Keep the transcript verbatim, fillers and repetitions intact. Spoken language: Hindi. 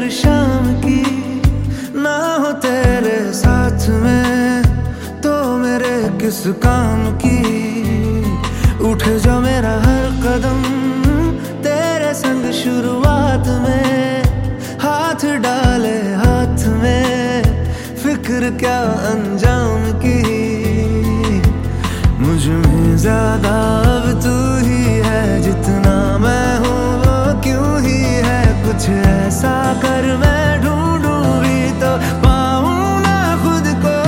हर शाम की, ना हो तेरे साथ में तो मेरे किस काम की।